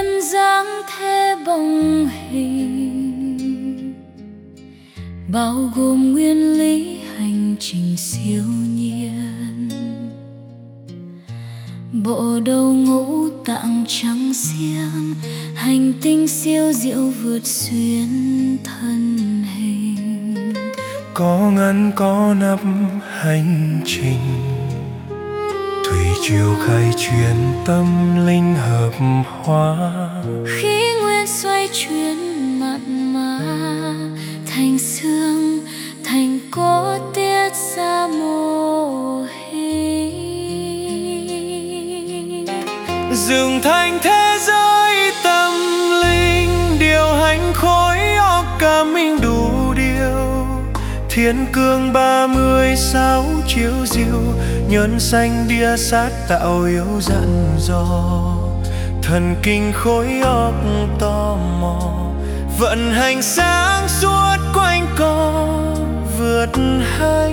duyên dáng thế bóng hình, bao gồm nguyên lý hành trình siêu nhiên. Bộ đầu ngũ tạng trắng xiang, hành tinh siêu diệu vượt xuyên thân hình. Có ngắn có nắp hành trình, thủy triều khai chuyến tâm linh hợp hóa. Khí nguyên xoay chuyển mặn mà, thành xương thành cốt tiết ra mô hình. Dựng thành thế giới tâm linh, điều hành khối óc cảm minh đủ điều. Thiên cương 36 chiếu diệu, nhân xanh đia sát tạo yếu dặn dò. Thần kinh khối óc tò mò, vận hành sáng suốt quanh co vượt hành.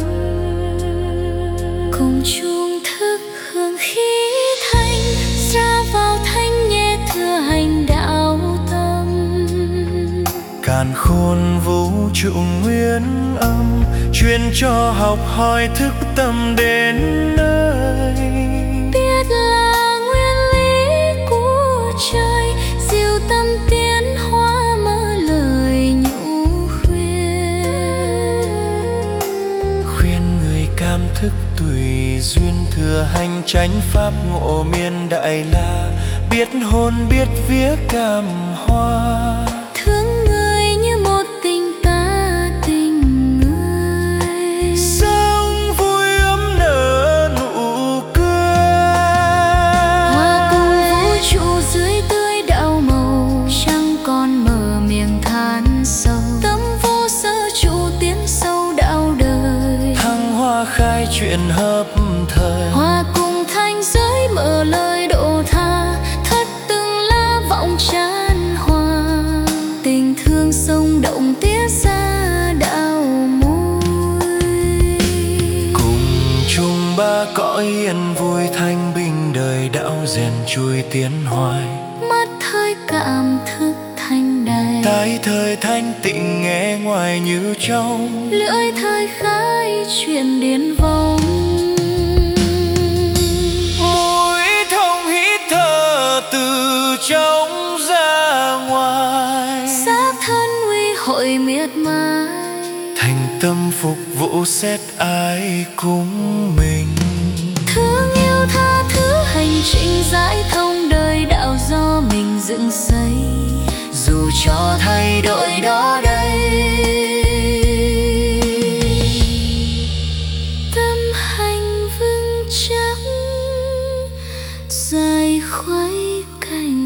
Cùng chung thức hương khí thanh, ra vào thanh nhẹ thừa hành đạo tâm. Càn khôn vũ trụ nguyên âm, truyền cho học hỏi thức tâm đến nơi. Biết là nguyên lý của trời, diệu tâm tiến hóa mở lời nhũ khuyên. Khuyên người cảm thức tùy duyên, thừa hành chánh pháp ngộ miên đại la. Biết hồn biết vía cảm hoa, Thương người như một tình ta tình người. sống vui ấm nở nụ cười. Hòa cùng vũ trụ dưới tươi đạo màu, chẳng còn mở miệng than sâu. Tâm vô sơ trụ tiến sâu đạo đời. Thăng hoa khai chuyện hợp thời, Hòa cùng thanh giới mở lời độ tha. Thất từng lá vọng chan hòa, tình thương sông động tiết ra đạo môi. cùng chung ba cõi yên vui thanh bình, đời đạo rèn chui tiến hoài. Mắt thời cảm thức thanh đầy, Tai thời thanh tịnh nghe ngoài như trong. lưỡi thời khai chuyện điên vong. Mũi thông hít thở từ trong ra ngoài, Xác thân uy hội miệt mài. thành tâm phục vụ xét ai cùng mình. Thương yêu tha thứ hành trình giải thông, đời đạo do mình dựng xây. Dù cho thay đổi đó đây, tâm hành vững chắc, dài khuấy cành